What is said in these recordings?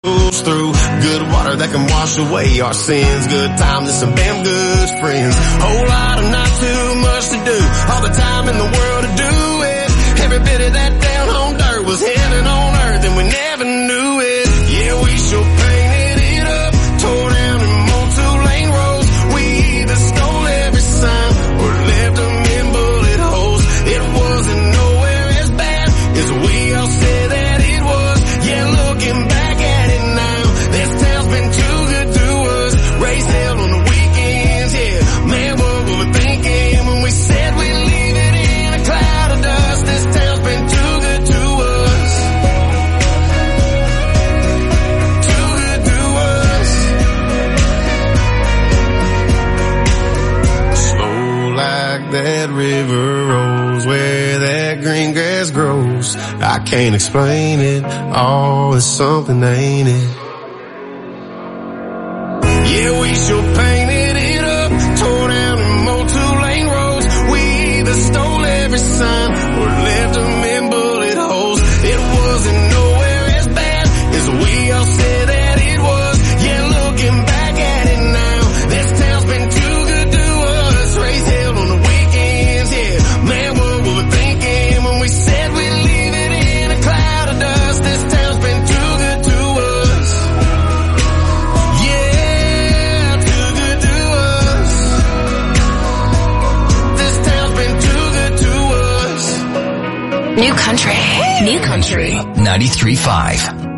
through good water that can wash away our sins. Good times and some damn good friends. Whole lot of not too much to do. All the time in the world to do it. Every bit of that down home dirt was heaven on earth and we never knew it. Yeah, we sure painted it up, tore down and mowed 2-lane roads. We either stole every sign or left them in bullet holes. It wasn't nowhere as bad as we all said that it was. Yeah, looking back at it now, this town's been too good to us. Raised hell on the weekends, yeah. Man, what were we thinking when we said we'd leave it in a cloud of dust? This town's been too good to us. Too good to us. Slow like that river rolls where that green grass grows. I can't explain it. Oh, it's something, ain't it? Yeah, we sure painted it up, tore down and mowed 2-lane roads. We either stole every sign or left them in bullet holes. It wasn't nowhere as bad as we all said that it was. Yeah, looking back at it now, this town's been too good to us. Raised hell on the weekends, yeah. Man, what were we thinking when we said we'd leave it in a cloud of dust? This town's been too good to us. Yeah, too good to us. This town's been too good to us. New Country. New Country 93.5.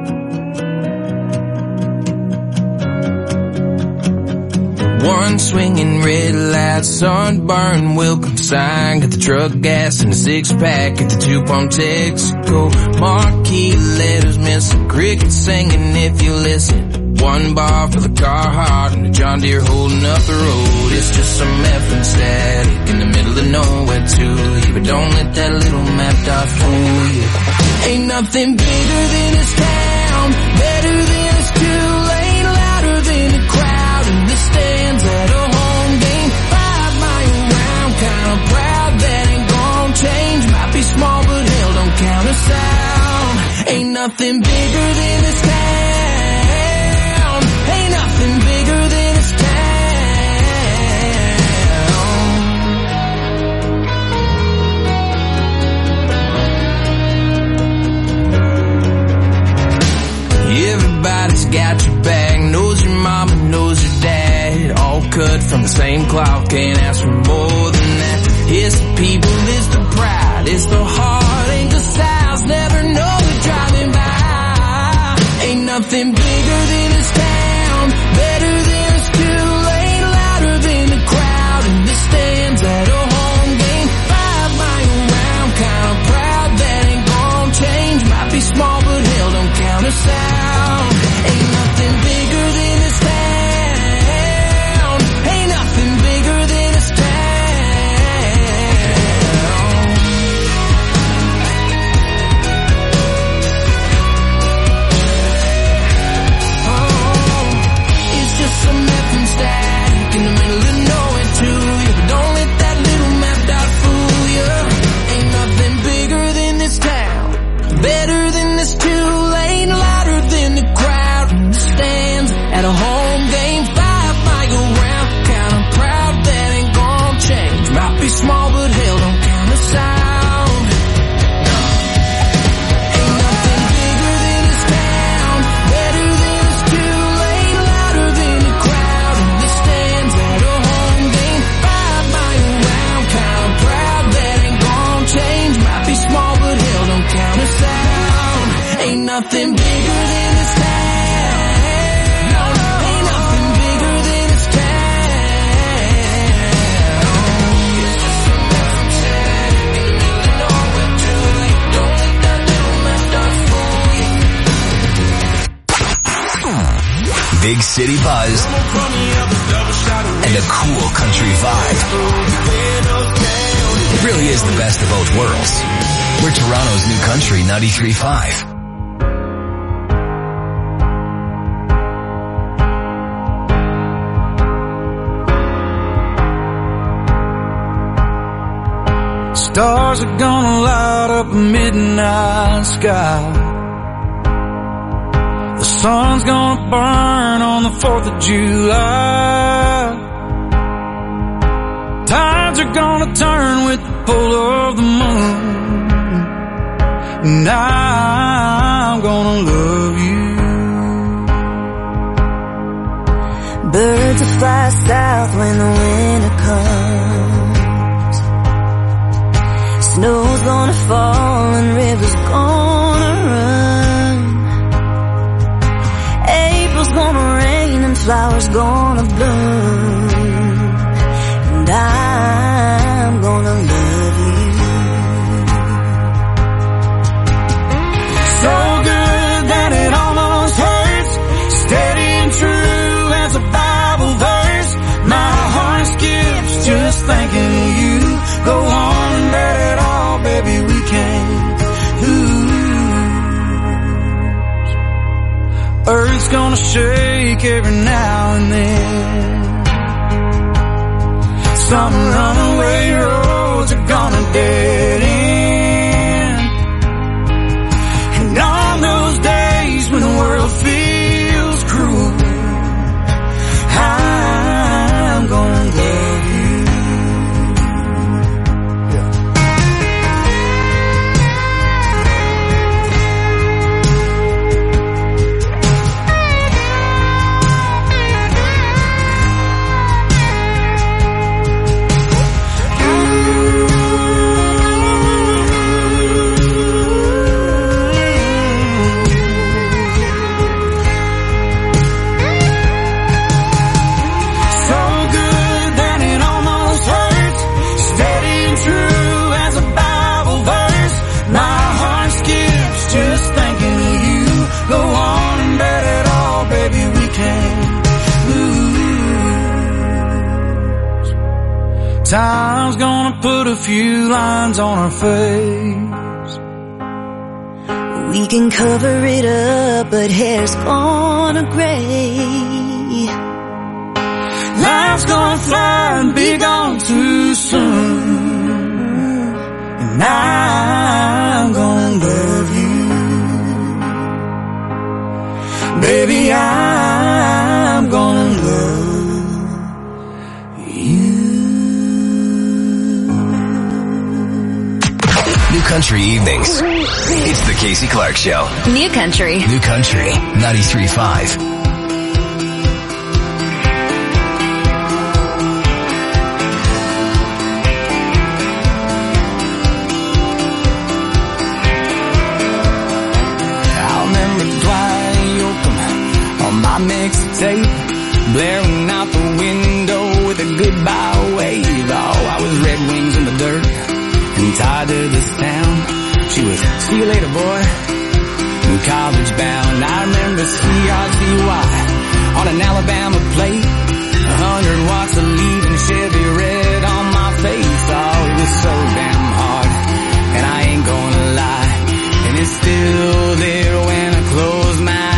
One swinging red light, sunburn, welcome sign. Got the truck gas and the 6-pack at the 2-pump Texaco. Marquee letters, missing crickets singing if you listen. One bar for the Carhartt and the John Deere holding up the road. It's just some effing static in the middle of nowhere to you. But don't let that little map dot fool you. Ain't nothing bigger than this town, better than this 2-lane, louder than the crowd in the stands at a home game. 5 mile round, kinda proud that ain't gonna change. Might be small but hell don't count us out. Ain't nothing bigger than this town. Ain't nothing bigger than this town. Everybody's got your back, knows your mama, knows your dad. All cut from the same cloth, can't ask for more than that. It's the people, it's the pride, it's the heart, ain't the size, never know it driving by. Ain't nothing bigger than this town, better than this 2-lane, louder than the crowd in the stands at a home game. 5 mile round, kinda proud that ain't gonna change. Might be small but hell don't count us out. Ain't nothing bigger than this town. Ain't nothing bigger than this town. Oh, it's just some effing static in the middle of nowhere to you. But don't let that little map dot fool you. Ain't nothing bigger than this town, better than this 2-lane, louder than the crowd in the stands at a home game. 5 mile round, kinda proud that ain't gonna change. Might be small but hell don't count us out. Ain't nothing bigger than this town, better than this 2-lane, louder than the crowd in the stands at a home game. 5 mile round, kinda proud that ain't gonna change. Might be small but hell don't count us out. Ain't nothing bigger than this town. Ain't nothing bigger than this town. Big city buzz and a cool country vibe. It really is the best of both worlds. We're Toronto's New Country 93.5. Stars are gonna light up the midnight sky. The sun's gonna burn on the 4th of July. Tides are gonna turn with the pull of the moon. And I'm gonna love you. Birds will fly south when the winter comes. Snow's gonna fall and rivers gonna run. April's gonna rain and flowers gonna bloom. And I'm gonna love you. So good that it almost hurts. Steady and true as a Bible verse. My heart skips just thinking of you. Go on and let it all, baby, we can't lose. Earth's gonna shake every now and then. Some runaway roads are gonna dead end. And on those days when the world feels cruel, I'm gonna love you. Time's gonna put a few lines on our face. We can cover it up, but hair's gonna gray. Life's gonna fly and be gone too soon. And I'm gonna love you. Baby, I'm gonna love you. New Country Evenings. It's the Casey Clark Show. New Country. New Country 93.5. Mixtape blaring out the window with a goodbye wave. Oh, I was Red Wings in the dirt and tied to this town. She was, see you later, boy, and college bound. I remember CRCY on an Alabama plate, 100 watts of leaving Chevy red on my face. Oh, it was so damn hard, and I ain't gonna lie, and it's still there when I close my eyes.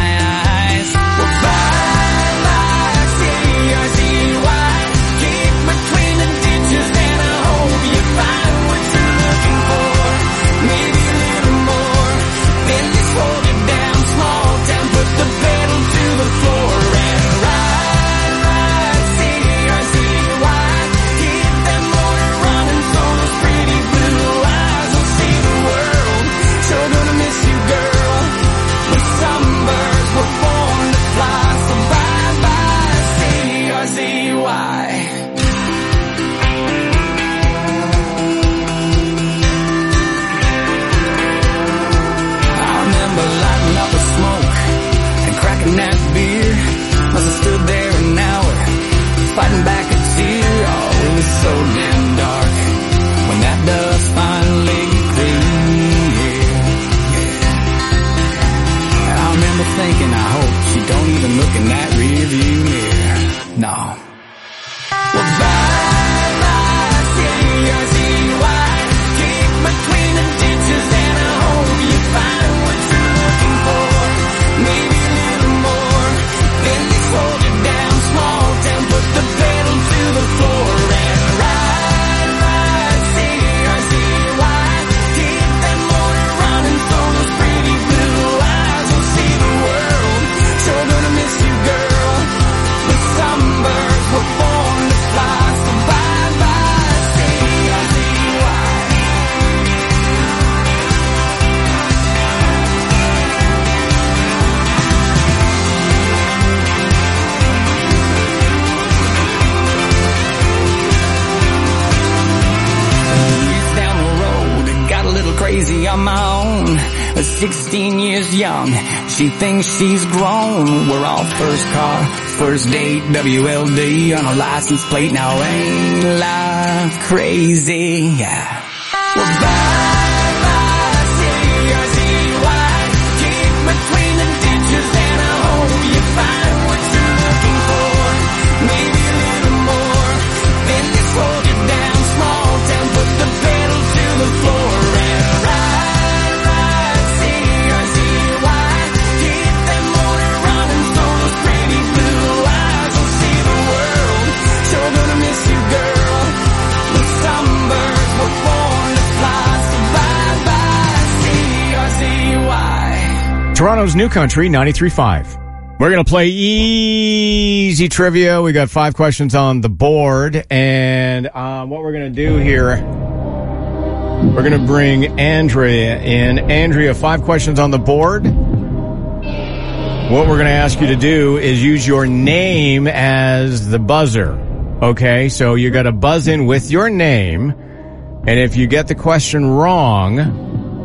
Fighting back a tear, oh, it was so damn dark when that dust finally cleared. Yeah. And I remember thinking, I hope she don't even look in that rearview mirror. No. Well, bye-bye, CRCY, kick between the ditches and I hope you find what you're looking for. Maybe a little more, then they slow you down, small town, put the pedal to the floor and ride, CRCY, keep that motor running so those pretty blue eyes will see the world. got my own. 16 years young, she thinks she's grown. We're all first car, first date, WLD on a license plate. Now ain't life crazy? Yeah. Well, bye-bye, C-R-Z-Y. Keep between the ditches and I hope you find what you're looking for. Maybe a little more. Then you slow you down, small town, put the pedal to the floor and ride, C-R-Z-Y. Keep that motor running so those pretty blue eyes will see the world. Sure gonna miss you, girl. But some birds were born to fly, so bye-bye, C-R-Z-Y. Toronto's New Country 93.5. We're going to play easy trivia. We got 5 questions on the board. And what we're going to do here, we're going to bring Andrea in. Andrea, 5 questions on the board. What we're going to ask you to do is use your name as the buzzer. Okay, so you got to buzz in with your name. And if you get the question wrong,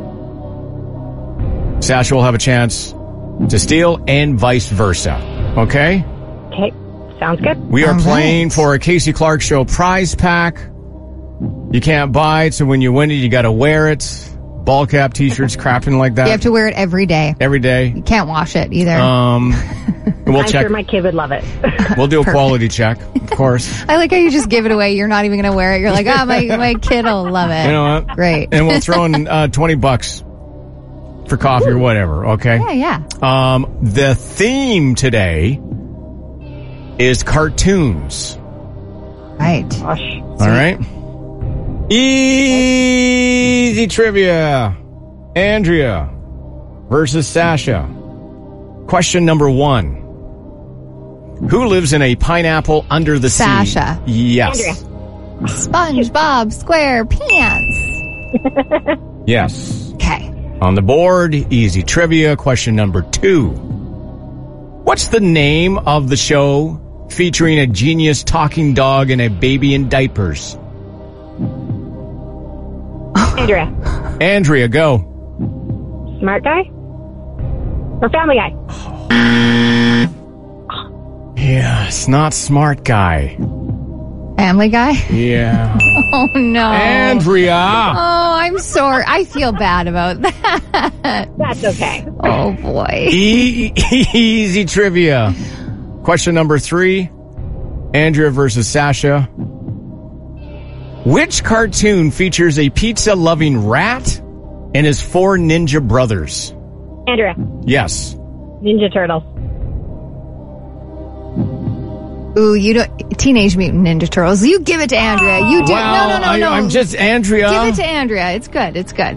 Sasha will have a chance to steal and vice versa. Okay? Okay, sounds good. We are playing for a Casey Clark Show prize pack. You can't buy it, so when you win it, you got to wear it. Ball cap, t-shirts, crapping like that. You have to wear it every day. Every day. You can't wash it either. We'll I'm check. sure my kid would love it. We'll do a quality check, of course. I like how you just give it away. You're not even going to wear it. You're like, my kid will love it. You know what? Great. And we'll throw in $20 for coffee or whatever, okay? Yeah. The theme today is cartoons. Right. Gosh. All right. Easy trivia. Andrea versus Sasha. Question number 1. Who lives in a pineapple under the sea? Sasha. Yes. Andrea. SpongeBob SquarePants. Yes. Okay. On the board, easy trivia. Question number 2. What's the name of the show featuring a genius talking dog and a baby in diapers? Andrea. Andrea, go. Smart Guy? Or Family Guy? Yeah, it's not Smart Guy. Family Guy? Yeah. Oh, no. Andrea! Oh, I'm sorry. I feel bad about that. That's okay. Oh, boy. Easy trivia. Question number 3. Andrea versus Sasha. Which cartoon features a pizza-loving rat and his 4 ninja brothers? Andrea. Yes. Ninja Turtles. Ooh, you don't. Teenage Mutant Ninja Turtles. You give it to Andrea. You do. Well, no. I'm just Andrea. Give it to Andrea. It's good. It's good.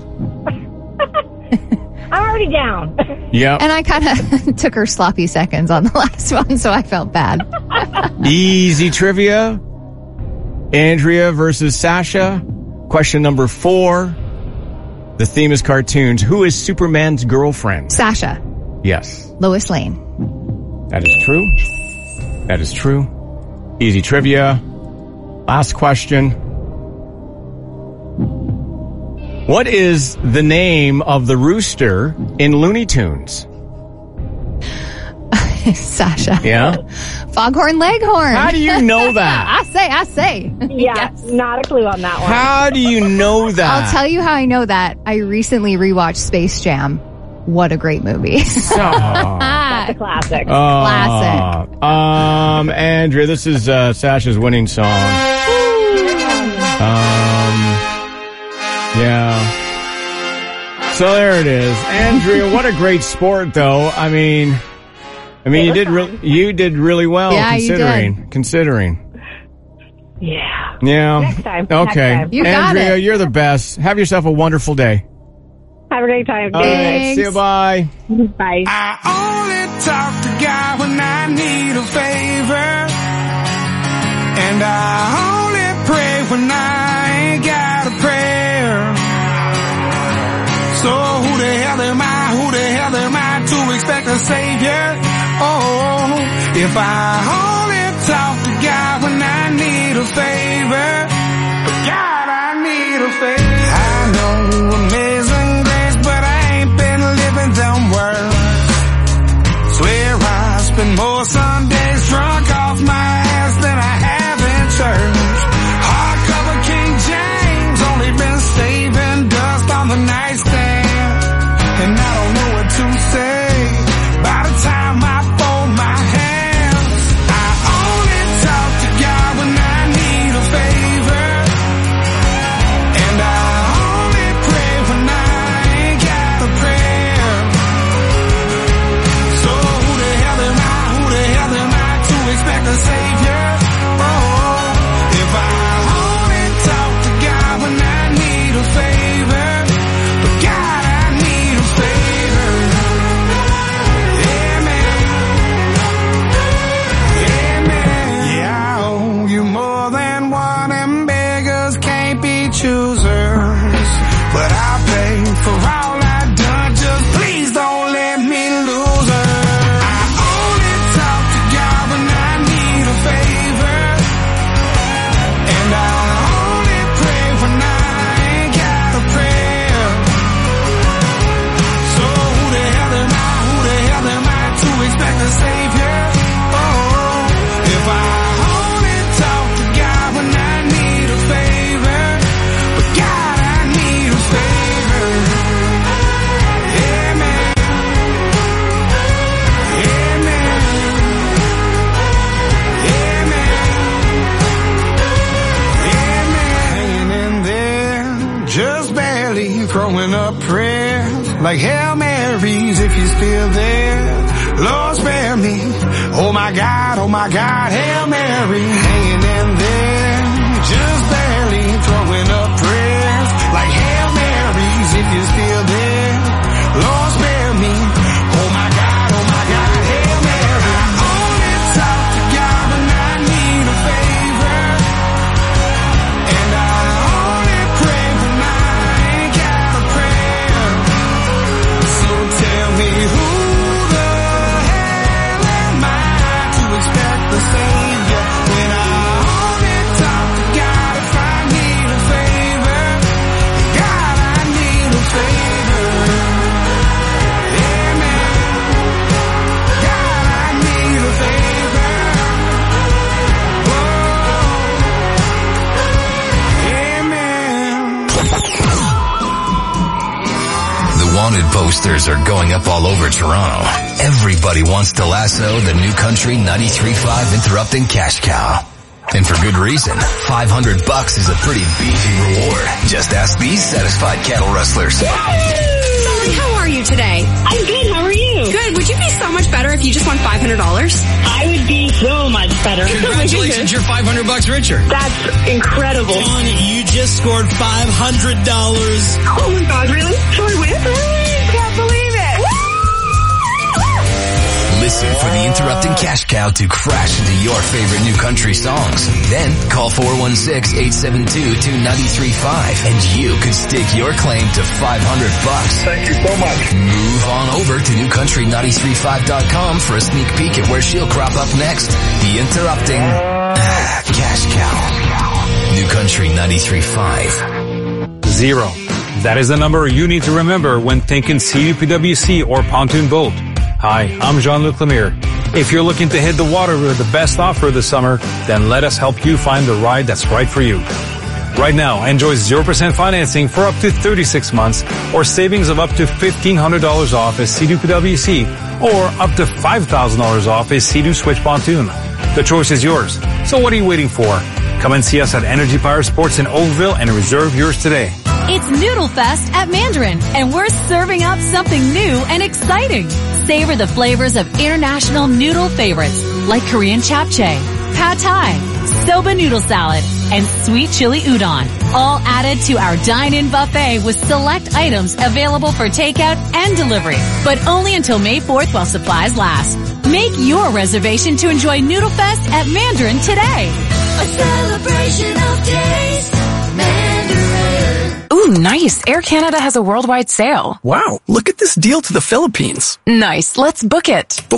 I'm already down. Yep. And I kind of took her sloppy seconds on the last one, so I felt bad. Easy trivia. Andrea versus Sasha. Question number 4. The theme is cartoons. Who is Superman's girlfriend? Sasha. Yes. Lois Lane. That is true. That is true. Easy trivia. Last question. What is the name of the rooster in Looney Tunes? Sasha. Yeah? Foghorn Leghorn. How do you know that? I say. Yeah, Yes. not a clue on that one. How do you know that? I'll tell you how I know that. I recently rewatched Space Jam. What a great movie. That's a classic. Classic. Andrea, this is Sasha's winning song. Yeah. So there it is. Andrea, what a great sport, though. I mean, you did really well. Yeah, you did. Considering. Yeah. Yeah. Next time. Okay. Next time. You got Andrea, it. you're the best. Have yourself a wonderful day. Have a great time. All right. See you. Bye. Bye. I only talk to God when I need a favor. And I only pray when I ain't got a prayer. So who the hell am I to expect a savior? Oh, if I only talk to God when I need a favor. God, I need a favor. I know Amazing Grace spend more Sundays drunk off my ass than I have in church. Hardcover King James, only been saving dust on the nightstand. And I don't know what to say by the time I fold my hands. I only talk to God when I need a favor. And I only pray when I ain't got a prayer. So who the hell am I to expect a savior? Oh, if I only talk to God when I need a favor. But God, I need a favor. Amen. Amen. Yeah, I owe you more than one, and beggars can't be choosers. But I'll pay for all I've done, just please don't let me lose her. I only talk to God when I need a favor. And I only pray when I ain't got a prayer. So who the hell am I to expect a savior? Oh, if I only talk to God when I need a favor. But God, I need a favor. Amen. Amen. Amen. Hanging in there, just barely throwing up prayers like Hail Marys if you're still there. Lord, spare me. Oh my God, Hail Mary. Hanging in there, just barely throwing up prayers like Hail Marys if you're still there. Lord, spare me. Oh my God, Hail Mary. I only talk to God when I need a favor. And I only pray when I ain't got a prayer. So tell me who the hell am I to expect the savior when I only talk to God if I need a favor. God, I need a favor. Amen. God, I need a favor. Amen. The wanted posters are going up all over Toronto. Everybody wants to lasso the New Country 93.5 Interrupting Cash Cow. And for good reason. $500 is a pretty beefy reward. Just ask these satisfied cattle rustlers. Molly, how are you today? I'm good. How are you? Good. Would you be so much better if you just won $500? I would be so much better. Congratulations, you're $500 richer. That's incredible. Dawn, you just scored $500. Oh my God, really? So I win? I can't believe it. Listen for the Interrupting Cash Cow to crash into your favorite New Country songs. Then call 416-872-2935 and you could stake your claim to $500. Thank you so much. Move on over to newcountry935.com for a sneak peek at where she'll crop up next. The Interrupting Cash Cow. New Country 93.5. 0. That is the number you need to remember when thinking CDPWC or pontoon boat. Hi, I'm Jean-Luc Lemire. If you're looking to hit the water with the best offer this summer, then let us help you find the ride that's right for you. Right now, enjoy 0% financing for up to 36 months or savings of up to $1,500 off a Sea-Doo PWC or up to $5,000 off a Sea-Doo Switch pontoon. The choice is yours. So what are you waiting for? Come and see us at Energy Power Sports in Oakville and reserve yours today. It's Noodle Fest at Mandarin, and we're serving up something new and exciting. Savor the flavors of international noodle favorites like Korean japchae, pad thai, soba noodle salad, and sweet chili udon, all added to our dine-in buffet with select items available for takeout and delivery, but only until May 4th while supplies last. Make your reservation to enjoy Noodle Fest at Mandarin today. A celebration of taste. Mandarin. Ooh, nice. Air Canada has a worldwide sale. Wow, look at this deal to the Philippines. Nice. Let's book it. But wait,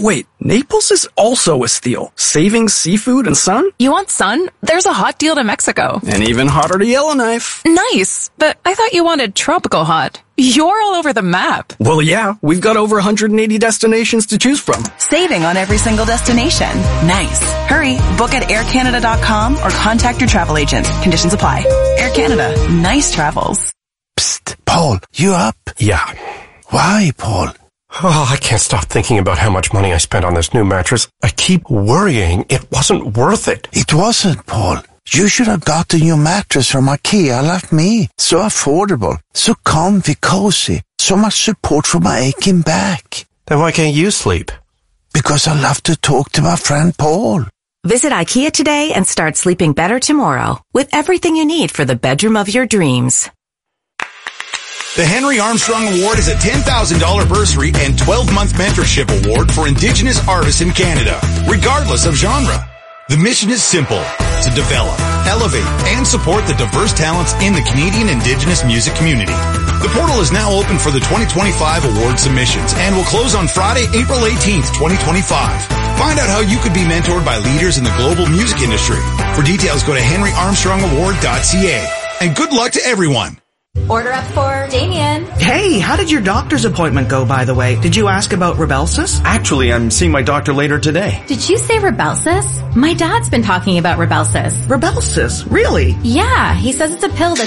Naples is also a steal. Saving seafood and sun? You want sun? There's a hot deal to Mexico. And even hotter to Yellowknife. Nice, but I thought you wanted tropical hot. You're all over the map. Well, yeah, we've got over 180 destinations to choose from. Saving on every single destination. Nice. Hurry, book at aircanada.com or contact your travel agent. Conditions apply. Air Canada. Nice travels. Psst, Paul, you up? Yeah. Why, Paul? Oh, I can't stop thinking about how much money I spent on this new mattress. I keep worrying it wasn't worth it. It wasn't, Paul. You should have gotten your mattress from IKEA like me. So affordable, so comfy, cozy, so much support for my aching back. Then why can't you sleep? Because I love to talk to my friend Paul. Visit IKEA today and start sleeping better tomorrow with everything you need for the bedroom of your dreams. The Henry Armstrong Award is a $10,000 bursary and 12-month mentorship award for Indigenous artists in Canada, regardless of genre. The mission is simple: to develop, elevate, and support the diverse talents in the Canadian Indigenous music community. The portal is now open for the 2025 award submissions and will close on Friday, April 18th, 2025. Find out how you could be mentored by leaders in the global music industry. For details, go to henryarmstrongaward.ca. And good luck to everyone. Order up for Damien. Hey, how did your doctor's appointment go, by the way? Did you ask about Rybelsus? Actually, I'm seeing my doctor later today. Did you say Rybelsus? My dad's been talking about Rybelsus. Rybelsus? Really? Yeah, he says it's a pill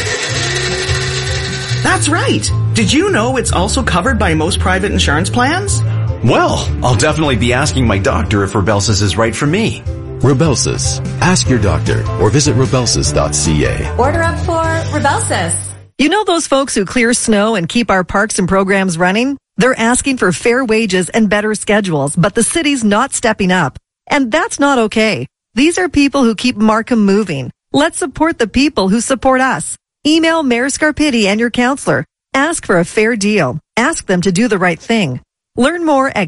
That's right. Did you know it's also covered by most private insurance plans? Well, I'll definitely be asking my doctor if Rybelsus is right for me. Rybelsus. Ask your doctor or visit rybelsus.ca. Order up for Rybelsus. You know those folks who clear snow and keep our parks and programs running? They're asking for fair wages and better schedules, but the city's not stepping up. And that's not okay. These are people who keep Markham moving. Let's support the people who support us. Email Mayor Scarpitti and your counselor. Ask for a fair deal. Ask them to do the right thing. Learn more at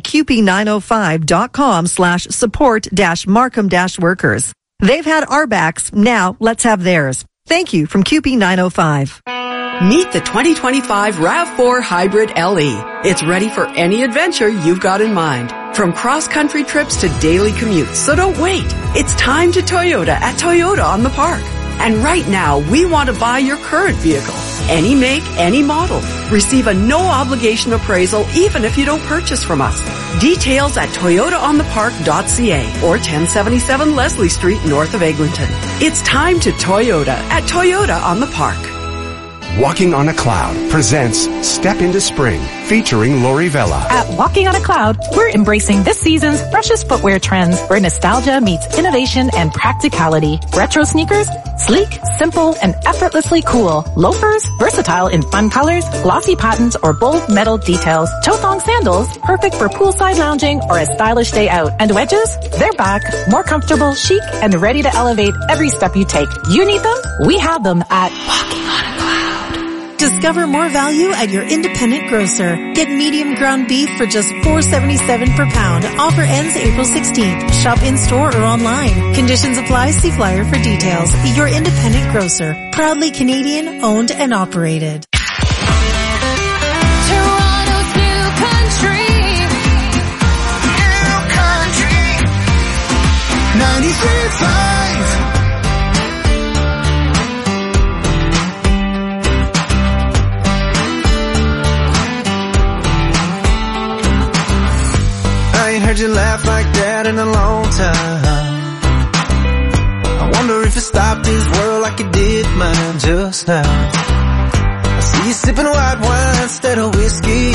qp905.com/support-markham-workers. They've had our backs. Now let's have theirs. Thank you from QP905. Meet the 2025 RAV4 Hybrid LE. It's ready for any adventure you've got in mind. From cross-country trips to daily commutes. So don't wait. It's time to Toyota at Toyota on the Park. And right now, we want to buy your current vehicle. Any make, any model. Receive a no-obligation appraisal even if you don't purchase from us. Details at toyotaonthepark.ca or 1077 Leslie Street north of Eglinton. It's time to Toyota at Toyota on the Park. Walking on a Cloud presents Step into Spring, featuring Lori Vella. At Walking on a Cloud, we're embracing this season's freshest footwear trends where nostalgia meets innovation and practicality. Retro sneakers, sleek, simple, and effortlessly cool. Loafers, versatile in fun colors, glossy patterns, or bold metal details. Toe-thong sandals, perfect for poolside lounging or a stylish day out. And wedges, they're back, more comfortable, chic, and ready to elevate every step you take. You need them? We have them at Walking on a Cloud. Discover more value at your independent grocer. Get medium ground beef for just $4.77 per pound. Offer ends April 16th. Shop in-store or online. Conditions apply. See flyer for details. Your independent grocer. Proudly Canadian, owned and operated. Toronto's new country. New country. 93.5. Heard you laugh like that in a long time. I wonder if it stopped this world like it did mine just now. I see you sipping white wine instead of whiskey.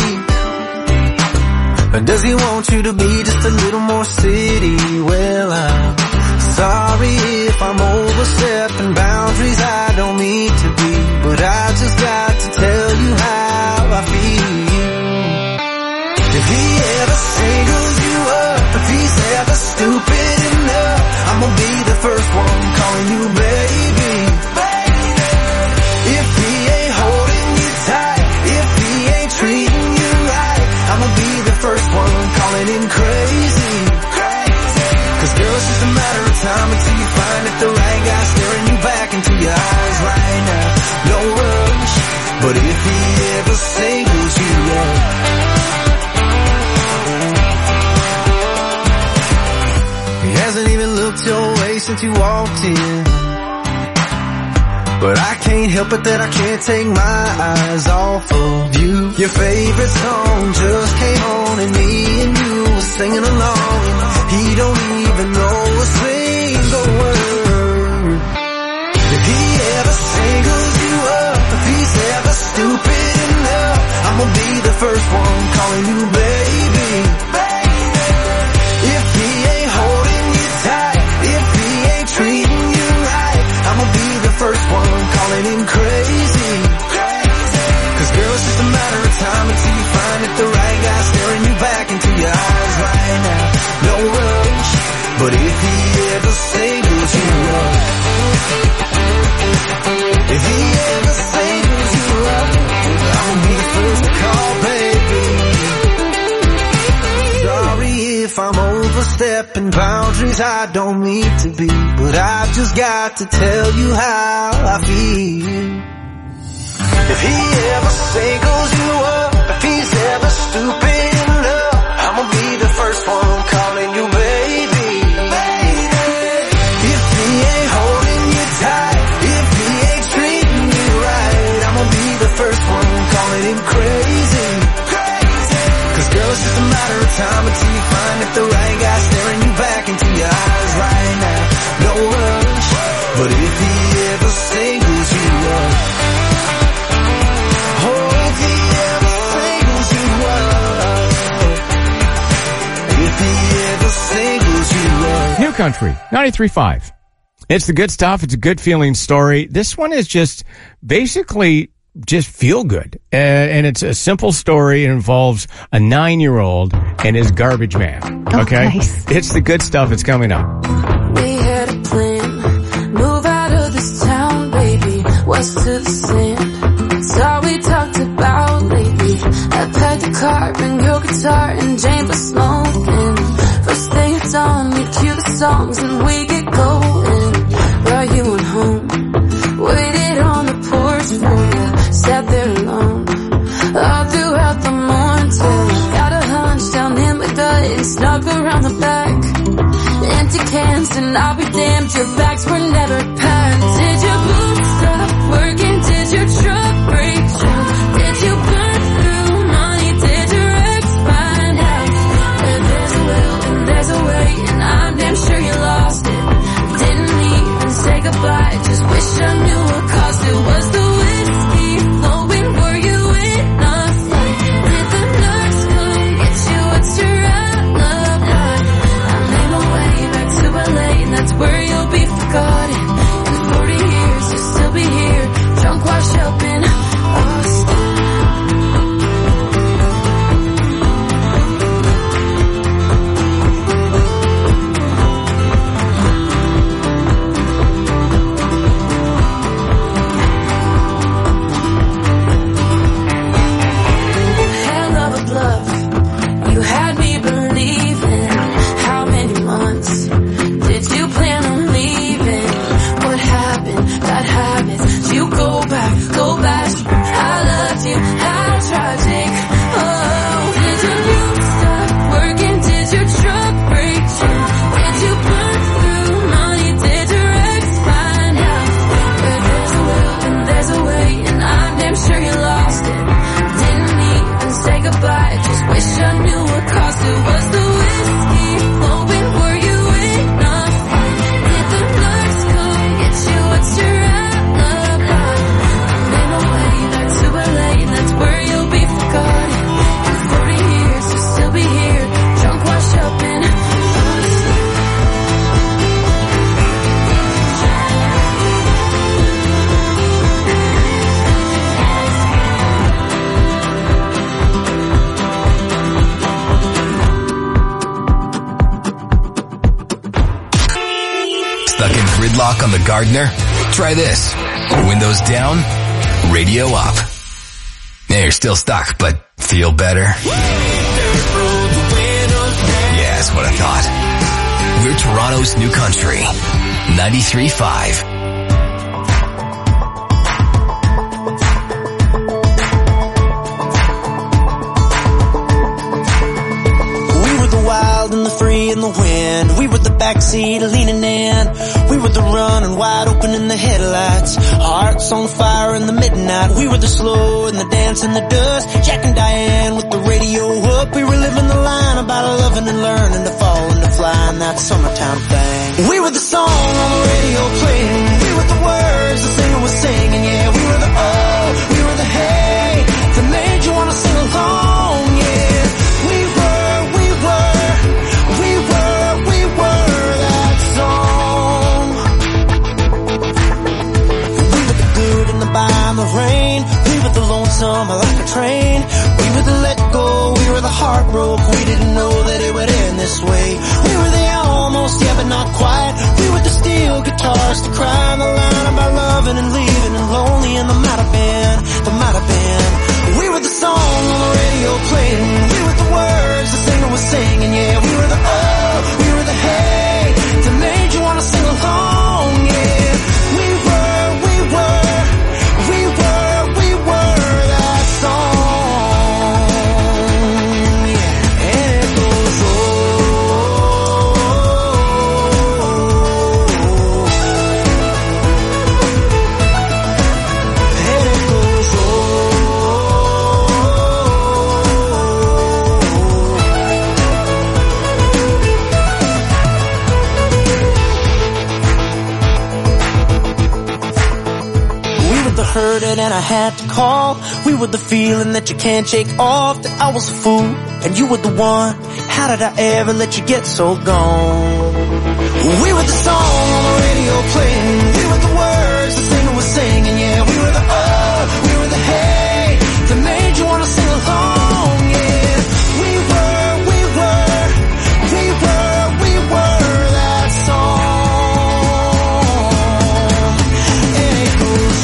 Or does he want you to be just a little more city? Well, I'm sorry if I'm overstepping boundaries I don't mean to be, but I just got to tell you how I feel. If he ever singles you up, if he's ever stupid enough, I'ma be the first one calling you baby. If he ain't holding you tight, if he ain't treating you right, I'ma be the first one calling him crazy. Cause girl, it's just a matter of time until you find that the right guy staring you back into your eyes right now. No rush, but if he ever singles you up, hasn't even looked your way since you walked in. But I can't help it that I can't take my eyes off of you. Your favorite song just came on and me and you were singing along. He don't even know a single word. If he ever singles you up, if he's ever stupid enough, I'm gonna be the first one calling you baby. If he ain't holding you tight, if he ain't treating you right, I'm gonna be the first one calling him crazy. Cause girl, it's just a matter of time until you find it the right guy staring you back into your eyes right now. No rush, but if he ever singles you up, if he ever singles you up, I'll be the first to call, baby. Sorry if I'm overstepping boundaries I don't mean to be, but I've just got to tell you how I feel. If he ever singles you up, if he's ever stupid enough, I'ma be the first one calling you baby. If he ain't holding you tight, if he ain't treating you right, I'ma be the first one calling him crazy. Cause girl, it's just a matter of time until you find it the right guy staring you back into your eyes right now. No rush, but if he ever singles you up, New Country, 93.5. It's the good stuff. It's a good feeling story. This one is just basically just feel good. And it's a simple story. It involves a 9-year-old and his garbage man. Okay? Nice. It's the good stuff. It's coming up. We had a plan, move out of this town, baby, west to the sand. It's all we talked about lately. I packed the car, bring your guitar, and Jane was smoking. First thing it's on, we cue the songs and we get going. Brought you on home, waited on the porch for you, sat there alone, all throughout the morning till I got a hunch down in my gut and snuck around the back. Empty cans and I'll be damned, your bags were never packed. Did your boots stop working? Did your truck break down? Did you burn through money? Did your ex find out? There's a will and there's a way, and I'm damn sure you lost it. Didn't even say goodbye, just wish I knew what caused it. Was the whiskey flowing? Were you in a fight? Did the nurse come get you? What's your alibi? I made my way back to LA, and that's where you'll be forgotten. In 40 years, you'll still be here, drunk, washed up in Austin. Hell of a bluff, you had me believing. How many months did you plan on leaving? What happened? Bad habits. Did you go back? I loved you. How tragic. Oh, did your boots stop working? Did your truck break down? Did you burn through money? Did your ex find out? But there's a will and there's a way, and I'm damn sure you lost it. Didn't even say goodbye, just wish I knew what caused it. Was the whiskey flowing? Were you in a fight? Did the nurse come get you? What's your alibi? I made my way back to LA, and that's where you'll be forgotten. In 40 years, you'll still be here, drunk, washed up in Austin. Stuck in gridlock on the Gardner? Try this. Windows down, radio up. Yeah, you're still stuck, but feel better? Yeah, that's what I thought. We're Toronto's New Country. 93.5. We were the wild and the free and the the wind. We were the backseat leaning in. We were the running wide open in the headlights. Hearts on fire in the midnight. We were the slow and the dance in the dust. Jack and Diane with the radio up. We were living the line about loving and learning to fall and to fly in that summertime thing. We were the song on the radio playing. We were the words the singer was singing. Yeah, we were the oh, we were the hey that made you wanna sing along. Yeah, we were that song. We were the good and the by and the rain. We were the lonesome like a train. We were the let go. We were the heartbroken. We didn't know that it would end this way. We were the almost, yeah, but not quite. We were the steel guitars to cry on the line about loving and leaving and lonely, and there might have been. We were the song on the radio playing. We were the words the singer was singing. Yeah, we were the oh, we were the hey that made you wanna sing along. Yeah, we were that song. Yeah, and it goes hurted and I had to call. We were the feeling that you can't shake off. That I was a fool and you were the one. How did I ever let you get so gone? We were the song on the radio playing. We were the words the singer was singing. Yeah, we were the oh, we were the hey that made you wanna sing along. Yeah, we were that song. And it goes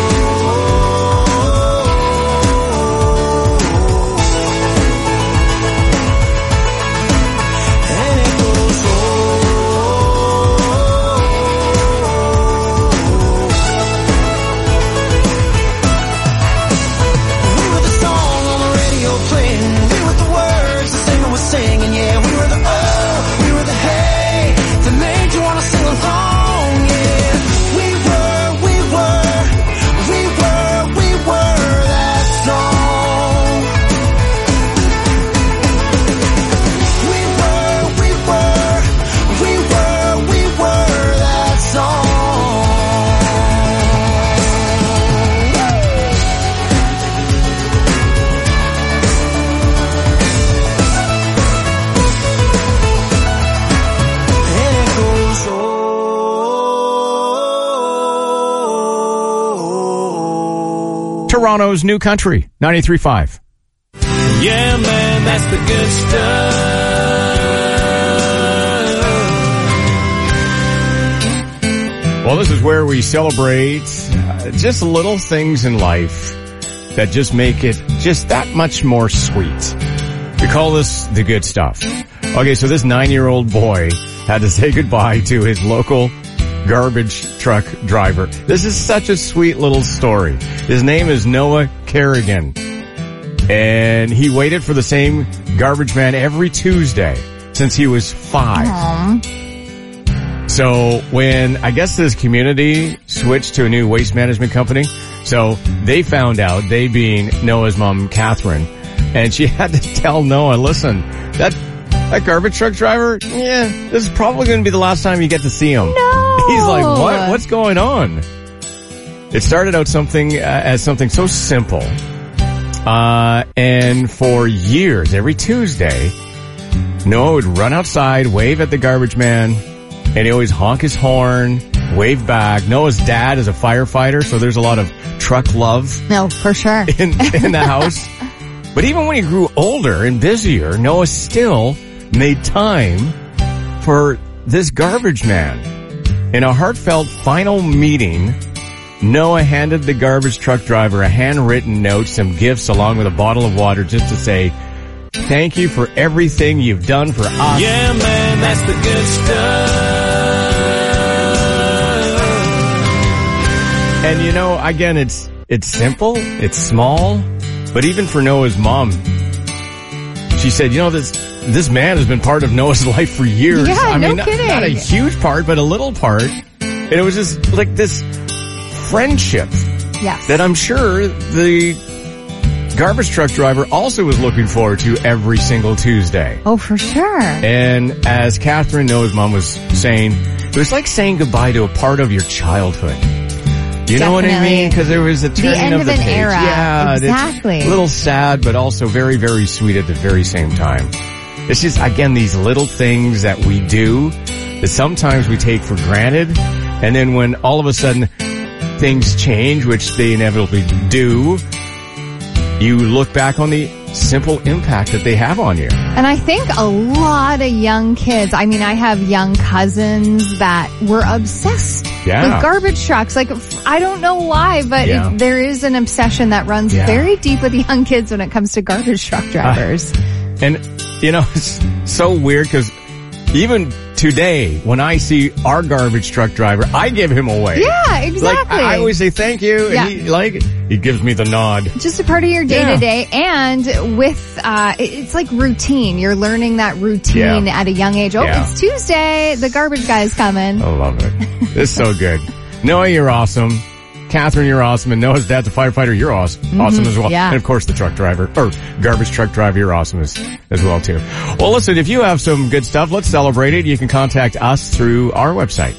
singing, yeah, we were the oh, we were the hey that made you wanna sing along, yeah. We were that song. We were that song. Toronto's New Country, 93.5. Yeah, man, that's the good stuff. Well, this is where we celebrate just little things in life that just make it just that much more sweet. We call this the good stuff. Okay, so this 9-year-old boy had to say goodbye to his local garbage truck driver. This is such a sweet little story. His name is Noah Kerrigan. And he waited for the same garbage man every Tuesday since he was 5. Aww. So when, I guess this community switched to a new waste management company, so they found out, they being Noah's mom, Catherine, and she had to tell Noah, listen, that garbage truck driver, yeah, this is probably going to be the last time you get to see him. No! He's like, what? What's going on? It started out as something so simple. And for years, every Tuesday, Noah would run outside, wave at the garbage man, and he always honk his horn, wave back. Noah's dad is a firefighter, so there's a lot of truck love. No, for sure. In the house. But even when he grew older and busier, Noah still made time for this garbage man. In a heartfelt final meeting, Noah handed the garbage truck driver a handwritten note, some gifts along with a bottle of water just to say, thank you for everything you've done for us. Yeah, man, that's the good stuff. And you know, again, it's simple, it's small, but even for Noah's mom, she said, you know, this this man has been part of Noah's life for years. Yeah, I mean, no kidding. Not a huge part, but a little part. And it was just like this friendship that I'm sure the garbage truck driver also was looking forward to every single Tuesday. Oh, for sure. And as Catherine, Noah's mom, was saying, it was like saying goodbye to a part of your childhood. You know what I mean? Because there was a turning of the page. Era. Yeah, exactly. It's a little sad, but also very, very sweet at the very same time. It's just, again, these little things that we do that sometimes we take for granted. And then when all of a sudden things change, which they inevitably do, you look back on the simple impact that they have on you. And I think a lot of young kids, I mean, I have young cousins that were obsessed with garbage trucks. Like, I don't know why, but there is an obsession that runs very deep with young kids when it comes to garbage truck drivers. And, you know, it's so weird because even today, when I see our garbage truck driver, I give him away. Yeah, exactly. Like, I always say thank you, and he gives me the nod. Just a part of your day-to-day, and with, it's like routine. You're learning that routine at a young age. Oh, it's Tuesday, the garbage guy's coming. I love it. It's so good. Noah, you're awesome. Catherine, you're awesome. And Noah's dad's a firefighter. You're awesome. Awesome as well. Yeah. And of course the truck driver, or garbage truck driver, you're awesome as well too. Well, listen, if you have some good stuff, let's celebrate it. You can contact us through our website.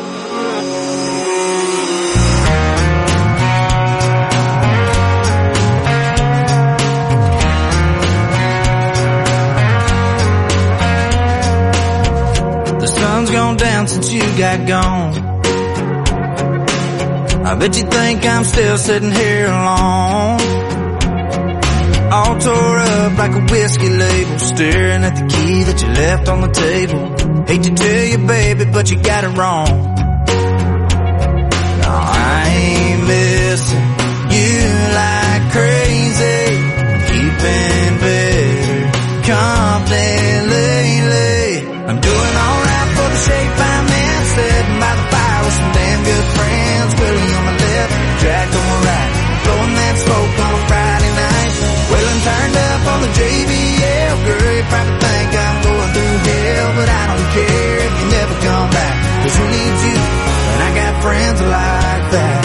The sun's gone down since you got gone. I bet you think I'm still sitting here alone, all tore up like a whiskey label, staring at the key that you left on the table. Hate to tell you, baby, but you got it wrong. No, I ain't missing you like crazy, keeping better company lately. I'm doing alright for the shape I'm in, sitting by the fire with some damn good friends. Willie on my left, Jack on my right, blowing that smoke on a Friday night. Wailing turned up on the JBL, girl, you probably think I'm going through hell, but I don't care if you never come back, 'cause who needs you when I got friends like that?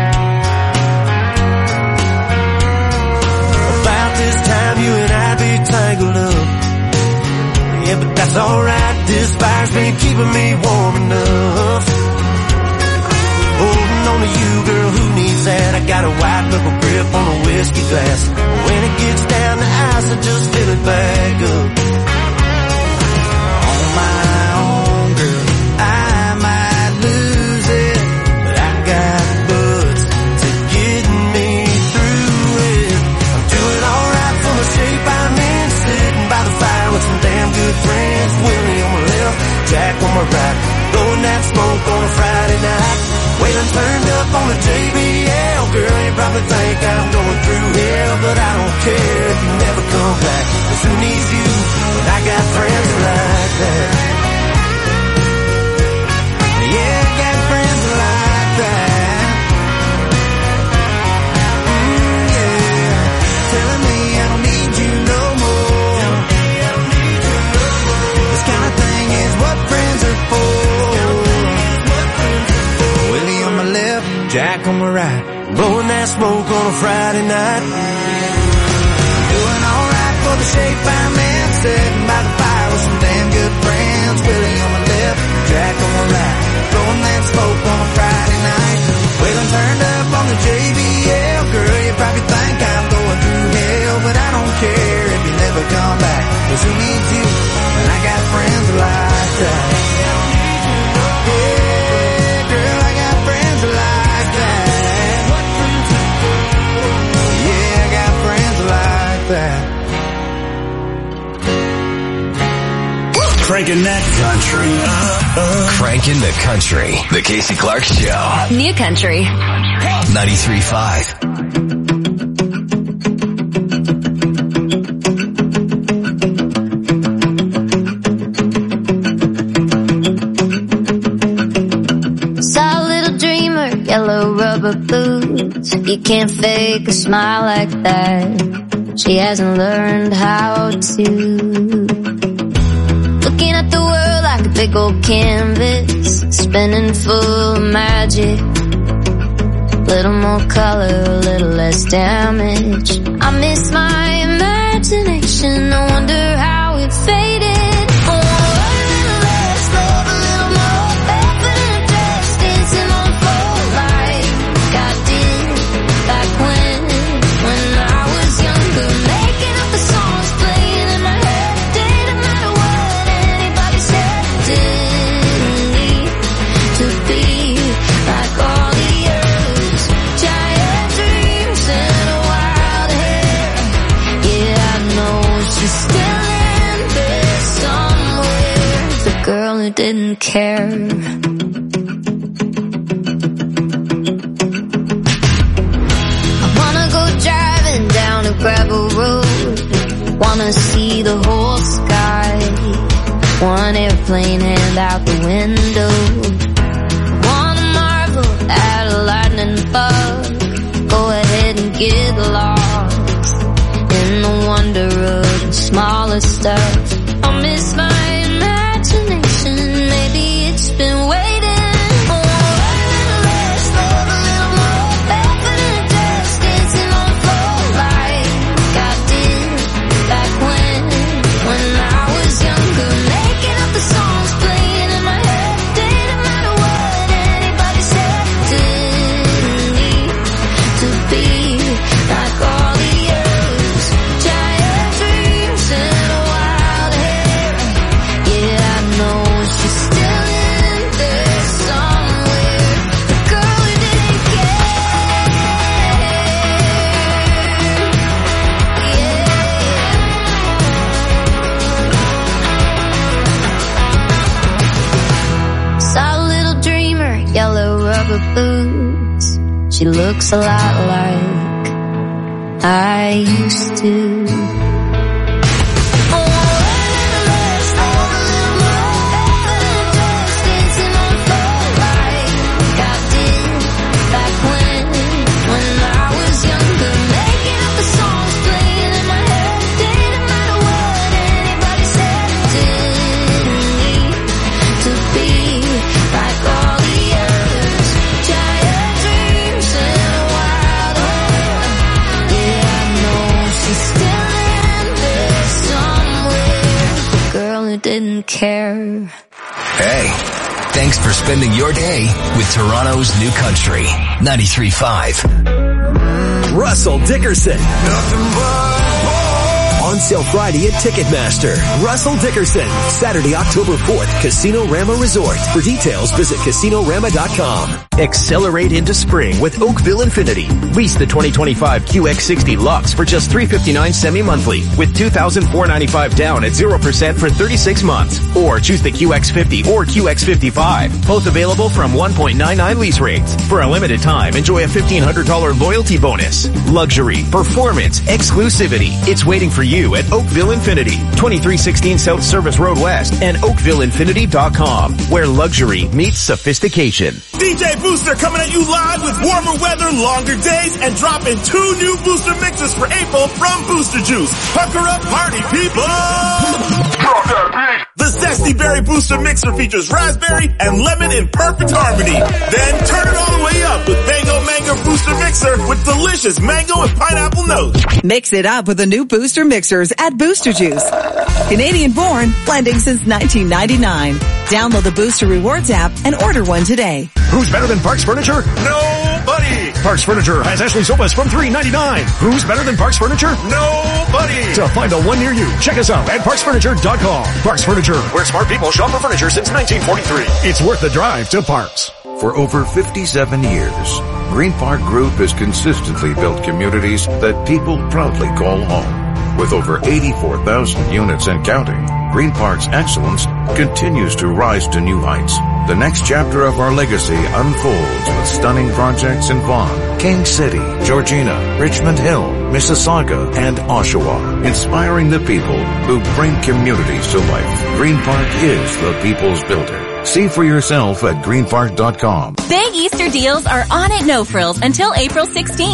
About this time you and I be tangled up, yeah, but that's alright, this fire's been keeping me warm enough. Holding on to you, girl, who needs that? I got a white knuckle grip on a whiskey glass. When it gets down to ice, I just fill it back up. On my own, girl, I might lose it, but I got butts to get me through it. I'm doing alright for the shape I'm in, sitting by the fire with some damn good friends. Willie on my left, Jack on my right, blowing that smoke on a Friday night. Wailing turned up on the JBL, girl, you probably think I'm going through hell, but I don't care if you never come back, 'cause who needs you when I got friends like that? Yeah, I got friends like that. Yeah, telling me I don't need you no more. This kind of thing is what friends are for. Willie on my left, Jack on my right, blowing that smoke on a Friday night. Doing alright for the shape I'm in, sitting by the fire with some damn good friends. Willie on my left, Jack on my right, blowing that smoke on a Friday night. Wailing turned up on the JBL, girl, you probably think I'm going through hell, but I don't care if you never come back, 'cause who needs you when I got friends like that? Cranking that country up. Cranking the country. The Casey Clark Show. New Country. 93.5. Saw a little dreamer, yellow rubber boots. You can't fake a smile like that. She hasn't learned how to. big old canvas, spinning full of magic. Little more color, a little less damage. I miss my imagination, I wonder how it faded. Didn't care. I wanna go driving down a gravel road, wanna see the whole sky, one airplane hand out the window, wanna marvel at a lightning bug, go ahead and get lost in the wonder of the smaller stuff. I miss my imagination, maybe it's been waiting. Oh, a little less, love a little more, barefoot in a dress, dancing on the floor like I did back when I was younger, making up the songs, playing in my head, didn't matter what anybody said, didn't need to be like all the others, giant dreams and a wild hair. Yeah, I know she's still in there somewhere, the girl who didn't care. Saw a little dreamer, yellow rubber boots. She looks a lot like I used to. Didn't care. Hey, thanks for spending your day with Toronto's New Country 93.5. Russell Dickerson. Nothing but on sale Friday at Ticketmaster. Russell Dickerson, Saturday, October 4th, Casino Rama Resort. For details, visit casinorama.com. Accelerate into spring with Oakville Infinity. Lease the 2025 QX60 Lux for just $359 semi-monthly with $2,495 down at 0% for 36 months. Or choose the QX50 or QX55. Both available from 1.99 lease rates. For a limited time, enjoy a $1,500 loyalty bonus. Luxury, performance, exclusivity. It's waiting for you at Oakville Infinity, 2316 South Service Road West and oakvilleinfinity.com, where luxury meets sophistication. DJ Booster coming at you live with warmer weather, longer days, and dropping 2 new booster mixes for April from Booster Juice. Pucker up, party people! Drop that beat! The Zesty Berry Booster Mixer features raspberry and lemon in perfect harmony. Then turn it all the way up with Mango Booster Mixer with delicious mango and pineapple notes. Mix it up with the new Booster Mixers at Booster Juice. Canadian born, blending since 1999. Download the Booster Rewards app and order one today. Who's better than Parks Furniture? Nobody! Parks Furniture has Ashley sofas from $399. Who's better than Parks Furniture? Nobody! To find a one near you, check us out at parksfurniture.com. Parks Furniture, where smart people shop for furniture since 1943. It's worth the drive to Parks. For over 57 years, Green Park Group has consistently built communities that people proudly call home. With over 84,000 units and counting, Green Park's excellence continues to rise to new heights. The next chapter of our legacy unfolds with stunning projects in Vaughan, King City, Georgina, Richmond Hill, Mississauga, and Oshawa, inspiring the people who bring communities to life. Green Park is the people's builder. See for yourself at greenpark.com. Big Easter deals are on at No Frills until April 16th.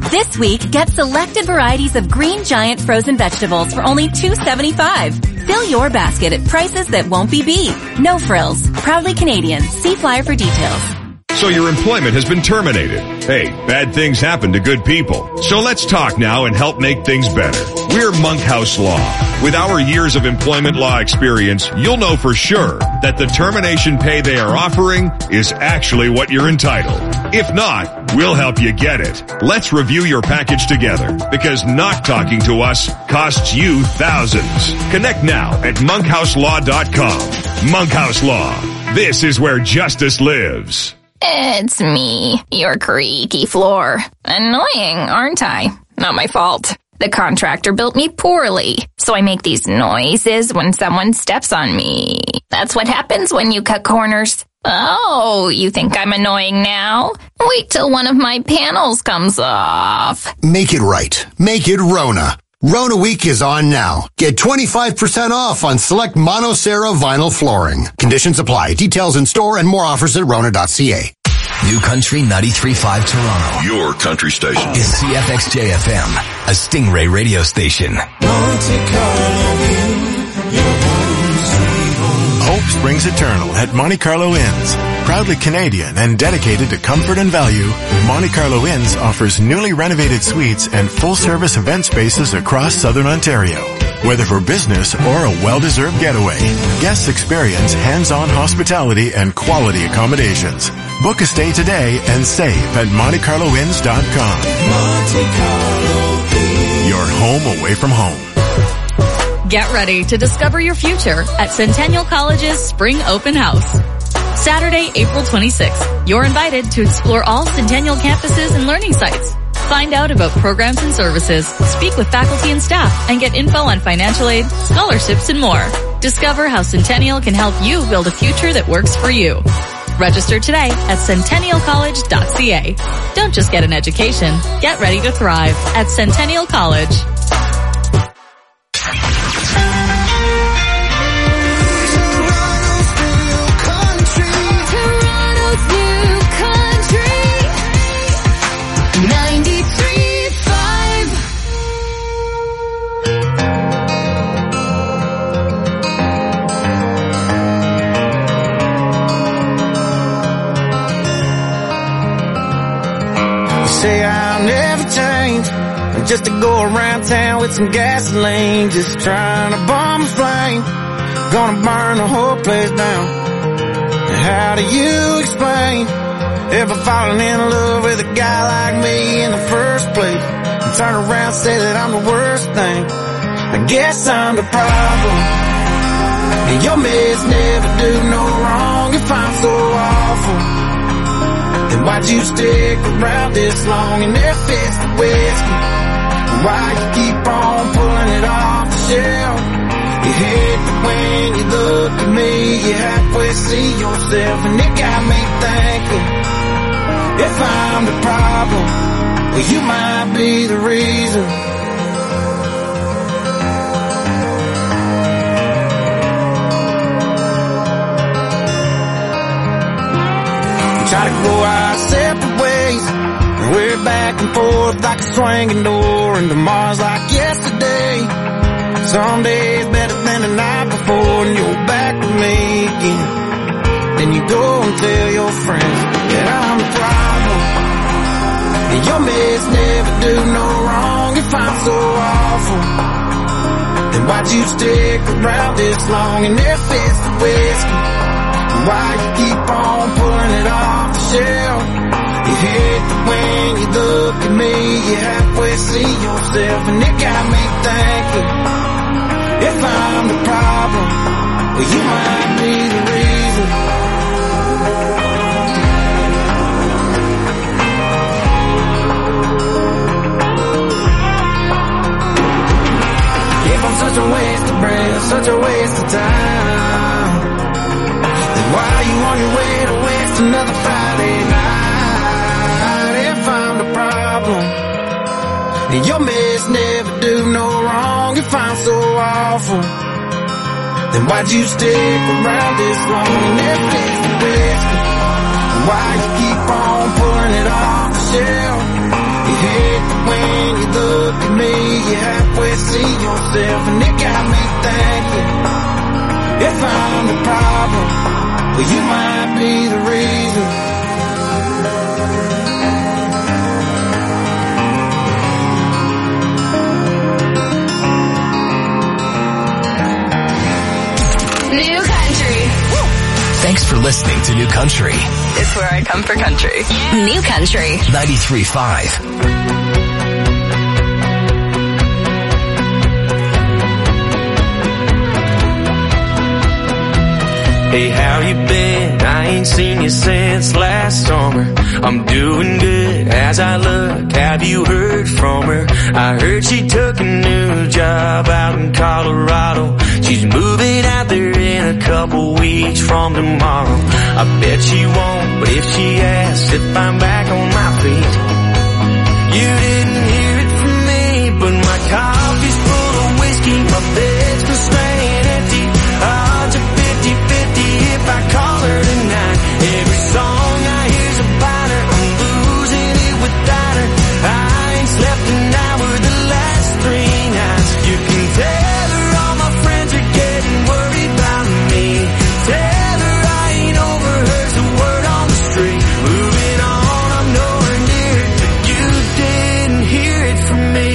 This week, get selected varieties of Green Giant frozen vegetables for only $2.75. Fill your basket at prices that won't be beat. No frills. Proudly Canadian. See flyer for details. So your employment has been terminated. Hey, bad things happen to good people. So let's talk now and help make things better. We're Monkhouse Law. With our years of employment law experience, you'll know for sure that the termination pay they are offering is actually what you're entitled. If not, we'll help you get it. Let's review your package together, because not talking to us costs you thousands. Connect now at monkhouselaw.com. Monkhouse Law. This is where justice lives. It's me, your creaky floor. Annoying, aren't I? Not my fault. The contractor built me poorly, so I make these noises when someone steps on me. That's what happens when you cut corners. Oh, you think I'm annoying now? Wait till one of my panels comes off. Make it right. Make it Rona. Rona Week is on now. Get 25% off on select Monocera vinyl flooring. Conditions apply. Details in store and more offers at Rona.ca. New Country 93.5 Toronto. Your country station. Is CFXJ-FM, a Stingray radio station. Hope springs eternal at Monte Carlo Inns. Proudly Canadian and dedicated to comfort and value, Monte Carlo Inns offers newly renovated suites and full-service event spaces across Southern Ontario. Whether for business or a well-deserved getaway, guests experience hands-on hospitality and quality accommodations. Book a stay today and save at MonteCarloInns.com. Monte Carlo Inns. Your home away from home. Get ready to discover your future at Centennial College's Spring Open House. Saturday, April 26th. You're invited to explore all Centennial campuses and learning sites. Find out about programs and services, speak with faculty and staff, and get info on financial aid, scholarships, and more. Discover how Centennial can help you build a future that works for you. Register today at centennialcollege.ca. Don't just get an education. Get ready to thrive at Centennial College. Say I'll never change, just to go around town with some gasoline, just trying to bomb a flame, gonna burn the whole place down. How do you explain ever falling in love with a guy like me in the first place, and turn around and say that I'm the worst thing? I guess I'm the problem, and your mess never do no wrong. If I'm so awful, then why'd you stick around this long and never fix the whiskey? Why you keep on pulling it off the shelf? You hate that when you look at me, you halfway see yourself, and it got me thinking, if I'm the problem, well, you might be the reason. Try to go our separate ways, and we're back and forth like a swinging door, and tomorrow's like yesterday. Some days better than the night before, and you're back with me again. Then you go and tell your friends that I'm the problem, and your mess never do no wrong. If I'm so awful, then why'd you stick around this long and never fix the whiskey? Why you keep on pulling it off the shelf? You hate that when you look at me, you halfway see yourself, and it got me thinking, if I'm the problem, well, you might be the reason. If I'm such a waste of breath, such a waste of time, why are you on your way to waste another Friday night? If I'm the problem, then your mess never do no wrong. If I'm so awful, then why'd you stick around this long and never fix the whiskey? Why you keep on pulling it off the shelf? You hate the to see yourself, and it got me thinking, if I'm the problem, well, you might be the reason. New Country. Thanks for listening to New Country. It's where I come for country. New Country. 93.5. Hey, how you been? I ain't seen you since last summer. I'm doing good as I look. Have you heard from her? I heard she took a new job out in Colorado. She's moving out there in a couple weeks from tomorrow. I bet she won't, but if she asks if I'm back on my feet, you didn't hear it from me, but my coffee's full of whiskey, my bed's been staying empty. Odds are 50-50 if I call her tonight. Every song I hear's about her, I'm losing it without her. I ain't slept an hour the last 3 nights. You can tell her all my friends are getting worried about me. Tell her I ain't over her's the word on the street. Moving on, I'm nowhere near it, but you didn't hear it from me.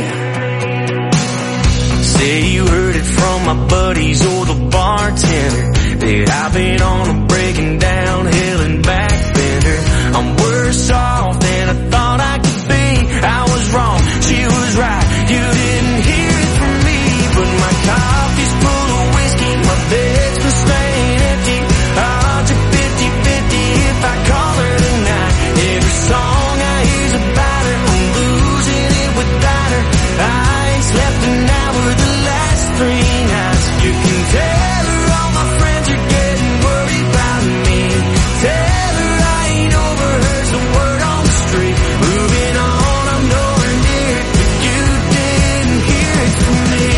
Say you heard it from my buddies or the bartender, that I've been on a breaking down hill and back bender. I'm worse off than I thought I could be. I was wrong, she was right. You didn't hear it from me, but my coffee's full of whiskey, my bed's been staying empty. Odds are 50-50 if I call her tonight. Every song I hear's about her, I'm losing it without her. I ain't slept an hour the last 3 nights. You can tell her all my friends are getting worried about me. Tell her I ain't over her's the word on the street. Moving on, I'm nowhere near it, but you didn't hear it from me.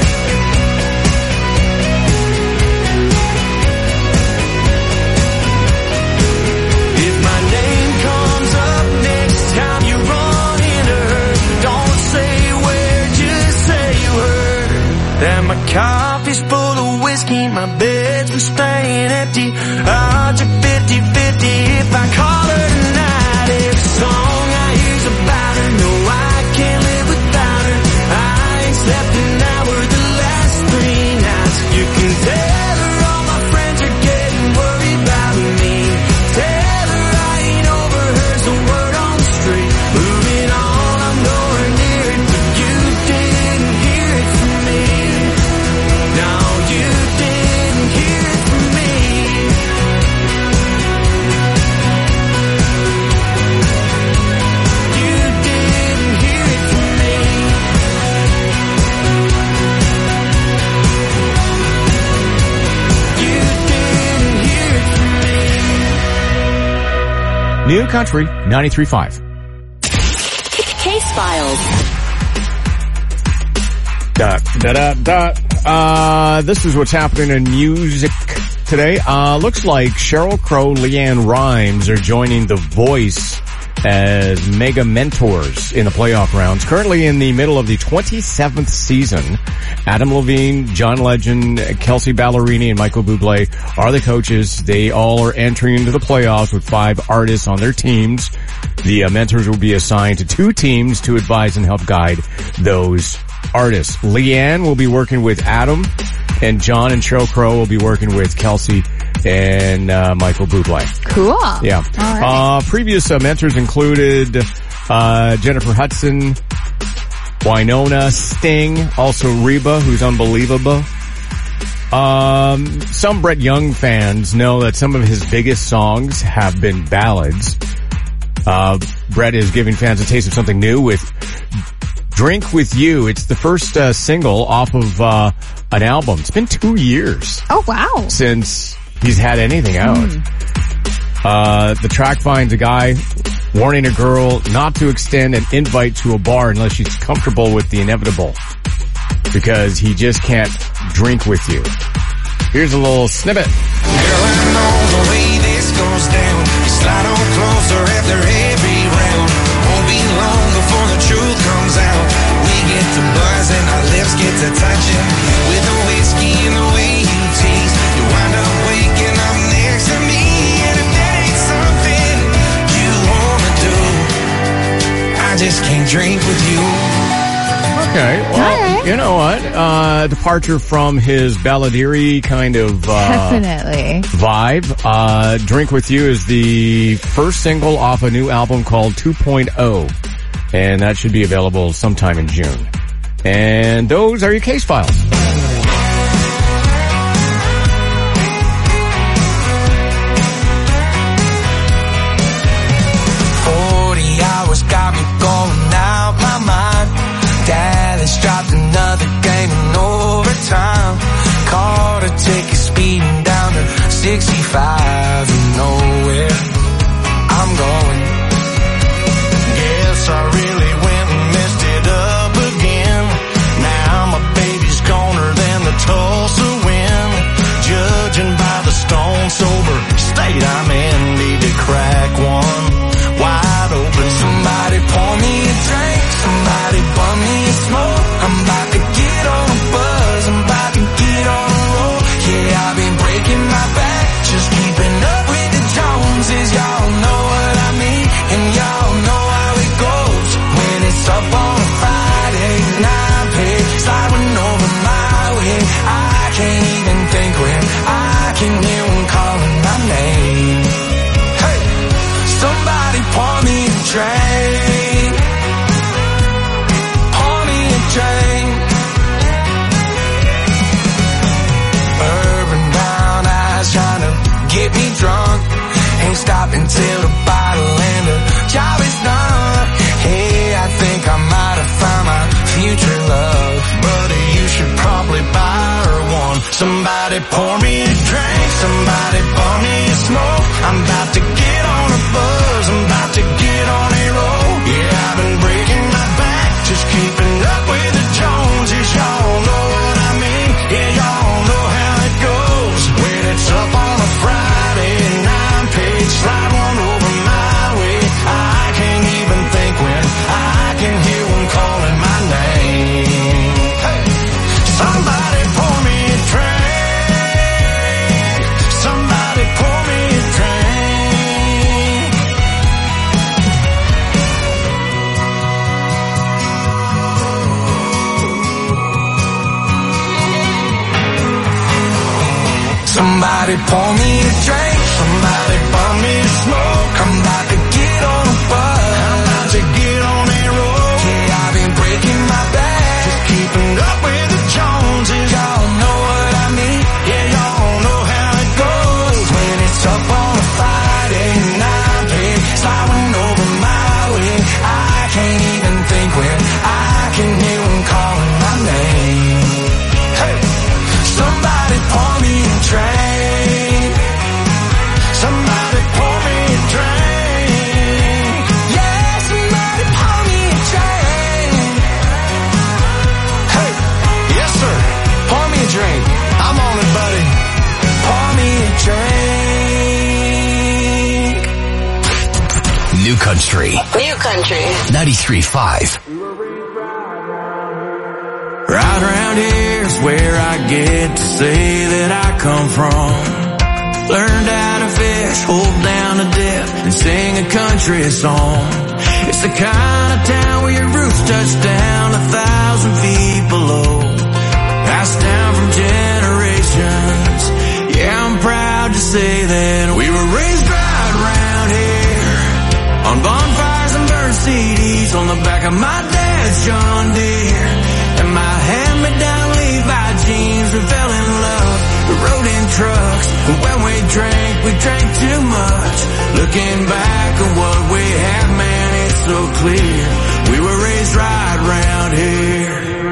If my name comes up next time you run into her, don't say where, just say you heard that my coffee's full of whiskey, my bed's been staying empty. Odds are 50-50 if I call her tonight. Every song I hear's about her, no, I can't live without her. I ain't slept an hour the last 3 nights. You can tell her all my friends are getting worried about me. Tell her I ain't over her's the word on the street. Moving on, I'm nowhere near it, but you didn't hear it from me. No, you didn't hear it from me. You didn't hear it from me. You didn't hear it from me. New Country 93.5. Case Files. This is what's happening in music today. Looks like Sheryl Crow, LeAnn Rimes are joining The Voice as mega mentors in the playoff rounds. Currently in the middle of the 27th season, Adam Levine, John Legend, Kelsey Ballerini, and Michael Bublé are the coaches. They all are entering into the playoffs with 5 artists on their teams. The mentors will be assigned to 2 teams to advise and help guide those artists. LeAnn will be working with Adam, and John and Sheryl Crow will be working with Kelsey and Michael Bublé. Cool. Yeah. All right. Previous mentors included Jennifer Hudson, Winona, Sting, also Reba, who's unbelievable. Some Brett Young fans know that some of his biggest songs have been ballads. Brett is giving fans a taste of something new with Drink With You. It's the first single off of an album. It's been 2 years. Oh, wow. Since he's had anything out. The track finds a guy warning a girl not to extend an invite to a bar unless she's comfortable with the inevitable, because he just can't drink with you. Here's a little snippet. Girl, I know the way this goes down. You slide on closer after every round. Won't be long before the truth comes out. We get to buzzing, I just can't drink with you. Okay, well, you know what? Departure from his balladery kind of definitely vibe. Drink With You is the first single off a new album called 2.0, and that should be available sometime in June. And those are your case files. Got me going out my mind. Dallas dropped another game in overtime. Caught a ticket speeding down to 65 and nowhere I'm going. Guess I really went and messed it up again. Now my baby's goner than the Tulsa wind. Judging by the stone sober state I'm in, need to crack one wide open. Somebody pour me a drink, somebody bum me a smoke. I'm about to get on a buzz, I'm about to get on a roll. Yeah, I've been breaking my back, just keeping up with the Joneses. Y'all know what I mean, and y'all know how it goes. When it's up on a Friday and I'm paid, sliding over my way. I can't even think when I can hear one calling my name. Hey, somebody pour me a drink. Pour me a drink. Urban brown eyes trying to get me drunk. Ain't stopping till the bottle and the job is done. Hey, I think I might have found my future love. Buddy, you should probably buy her one. Somebody pour me a drink. Somebody pour me a smoke. I'm about to get on a buzz. I'm about to get on a roll. Yeah, I've been breaking my back, just keeping up with the Joneses. Y'all know what I mean. Yeah, y'all know how it goes. When it's up on a Friday and I'm paid, slide one over my way. I can't even think when I can hear one calling my name. Hey, somebody pour me a drink. Somebody pour me a drink. Somebody pour me a drink. Somebody pour me a smoke. I'm about to get on a buzz. I'm about to get on a roll. Yeah, I've been breaking my back, just keeping up with the Joneses. Y'all know what I mean. Yeah, y'all know how it goes. When it's up on a Friday and I'm paid, sliding over my way. I can't even think when I can hear one calling my name. Hey, somebody pour me a drink. Somebody pour me a drink. Yeah, somebody pour me a drink. Hey, yes sir, pour me a drink. I'm on it, buddy. Pour me a drink. New Country. New Country. 93.5. Right around here's where I get to say that I come from. Learned how to fish, hold down a dip, and sing a country song. It's the kind of town where your roots touch down 1,000 feet below. Passed down from generations. Yeah, I'm proud to say that we were raised right around here. On bonfires and burnt CDs on the back of my dad's John Deere. And my hand-me-down Levi jeans, we fell in love. We rode in trucks, and when we drank too much. Looking back at what we have, man, it's so clear. We were raised right around here.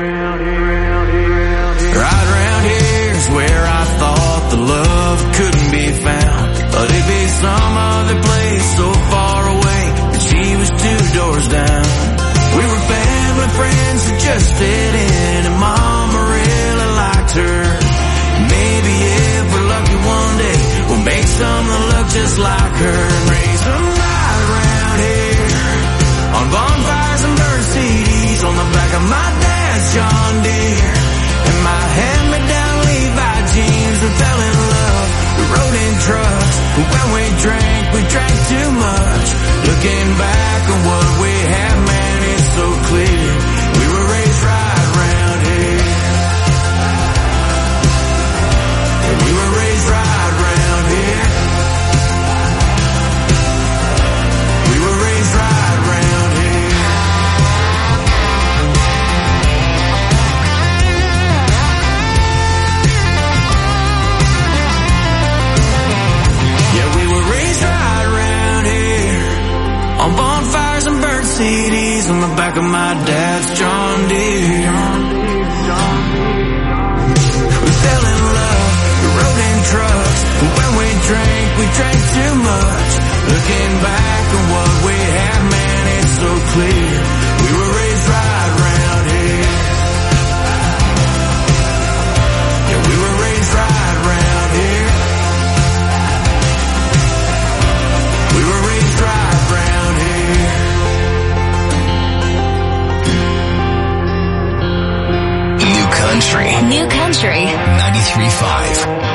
Right around here's where I thought the love couldn't be found. But it'd be some other place so far away, and she was 2 doors down. We were family friends who just fit in, and Mama really liked her. Maybe if we're lucky one day, we'll make some that look just like her and raise them right around here. On bonfires and burnt CDs on the back of my dad's John Deere. And my hand-me-down Levi jeans, we fell in love. We rode in trucks, and when we drank too much. Looking back at what we have, man, back of my dad's John Deere. We fell in love, we rode in trucks, and when we drank too much. Looking back on what we had, man, it's so clear. We were raised right around here. Yeah, we were raised right around here. We were raised right around here. New Country. New Country. 93.5.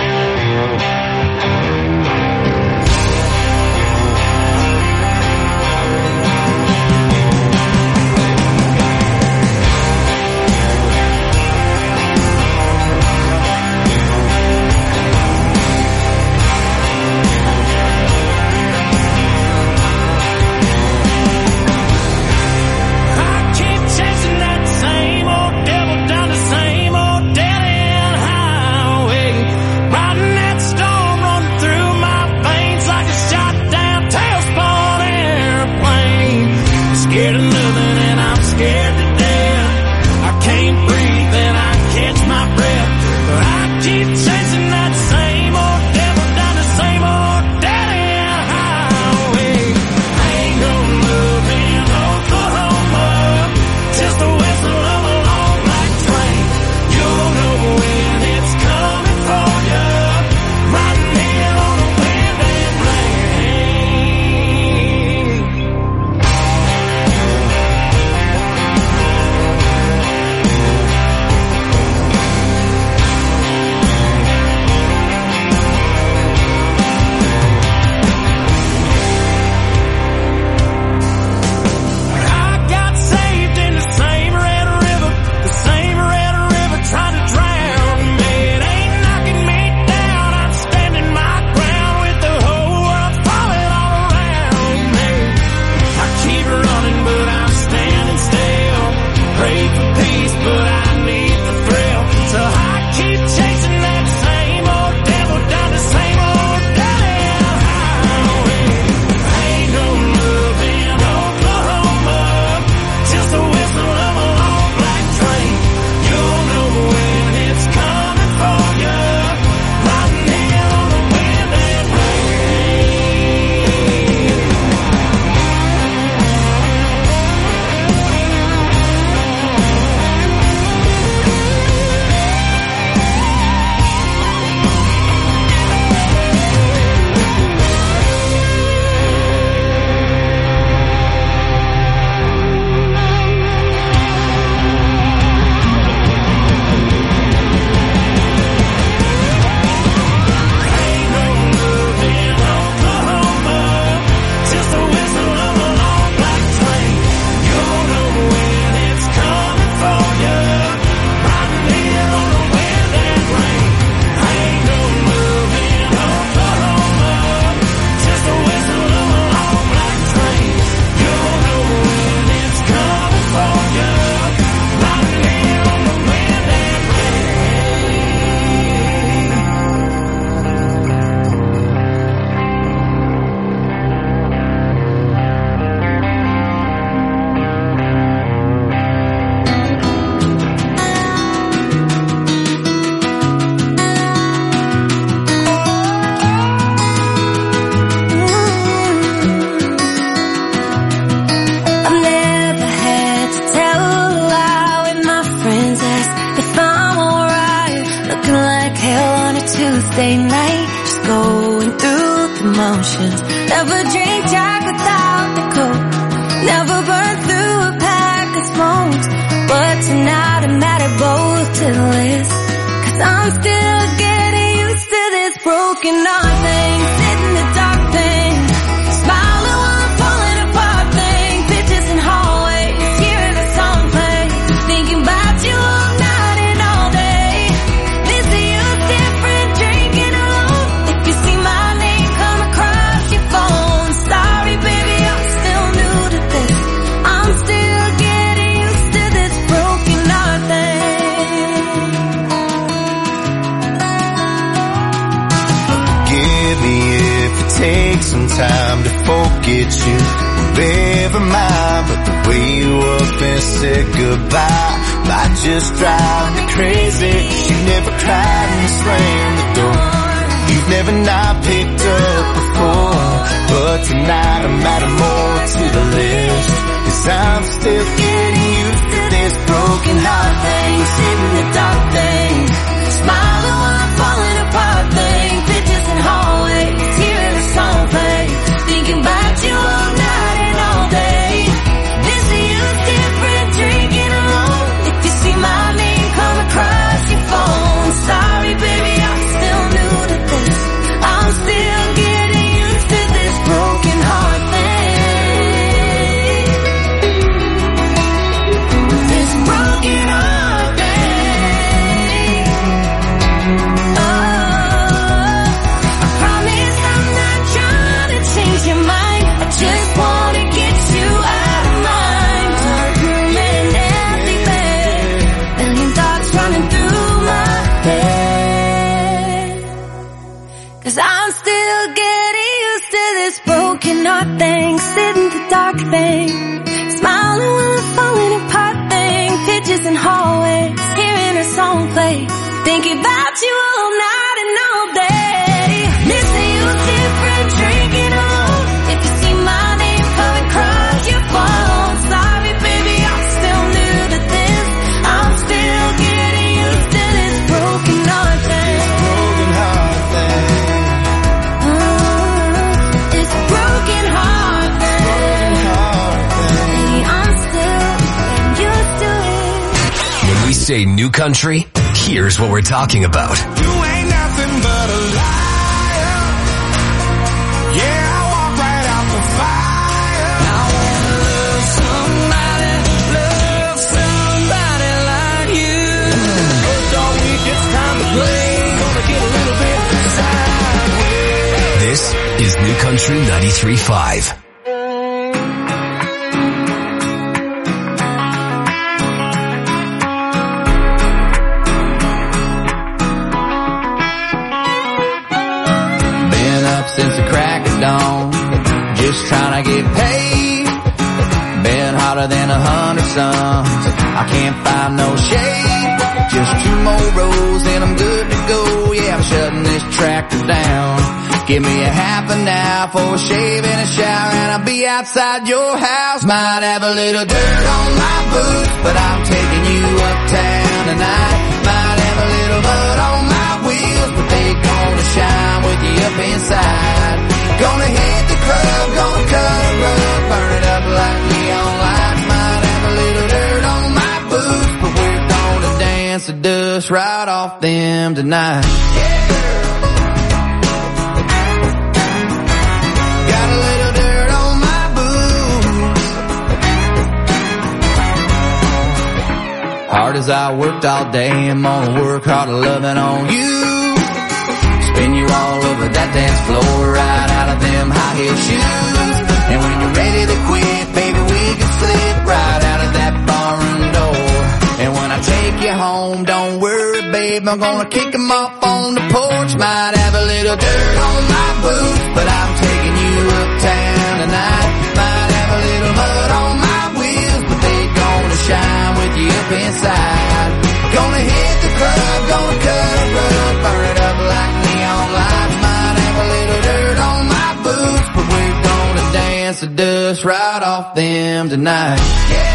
Tuesday night, just going through the motions. Never drink Jack without the Coke, never burn through a pack of smokes. But tonight I'm mad at both to the list, 'cause I'm still getting used to this broken heart thing. Sit in the dark thing, smiling while I'm falling apart thing. Pictures in hallways, hearing a song play, thinking about you all night and all day. Missing you different, drinking alone. If you see my name come across your phone, sorry baby, I'm still new to this. I'm still getting used to this broken heart thing. Forgive me if it takes some time to forget you. Never mind, but the way you up and said goodbye might just drive me crazy. You never cried and slammed the door. You've never not picked up before, but tonight I'm adding more to the list. 'Cause I'm still getting used to this broken heart thing, sitting in the dark thing, smiling while I'm falling apart thing, pictures in hallways, hearing a song play, thinking about you all night and all day. Missing you's different, drinking alone. If you see my name come across your phone, sorry baby, I'm still new to this. I'm still getting used to this broken heart thing. This broken heart thing. Oh, I promise I'm not trying to change your mind. I just want to get you out of mind. Dark room and empty bed, million thoughts running through my head. 'Cause I'm still getting used to this broken heart thing, sitting the dark thing, smiling while I'm falling apart thing, pictures in hallways, hearing a song play, thinking about you all night and all day. Missing you different, drinking alone. If you see my name coming across your phone, sorry baby, I'm still new to this. I'm still getting used to this broken heart thing. Broken heart thing. This broken heart thing. Baby, I'm still getting used to it. When we say new country, here's what we're talking about. You ain't nothing but a liar. Yeah, I walk right out the fire. I wanna love somebody like you. First all week, it's time to play. Gonna get a little bit sideways. This is New Country 93.5. Been up since the crack of dawn, just trying to get paid. Been hotter than 100 suns, I can't find no shade. Just 2 more rows and I'm good to go. Yeah, I'm shutting this tractor down. Give me a half an hour for a shave and a shower, and I'll be outside your house. Might have a little dirt on my boots, but I'm taking you uptown tonight. Might have a little mud on my wheels, but they gonna shine with you up inside. Gonna hit the club, gonna cut a rug, burn it up like neon lights. Might have a little dirt on my boots, but we're gonna dance the dust right off them tonight. Yeah, girl. Got a little dirt on my boots. Hard as I worked all day, I'm gonna work harder loving on you. Spin you all over that dance floor, right out of them high heel shoes. And when you're ready to quit, baby, we can slip right out of that barroom door. And when I take you home, don't worry, babe, I'm gonna kick them off on the porch. Might have a little dirt on my boots, but I'm taking you uptown tonight. Might have a little mud on my wheels, but they gonna shine with you up inside. Gonna hit the club, gonna cut a rug, burn it up like neon lights. Might have a little dirt on my boots, but we're gonna dance the dust right off them tonight. Yeah.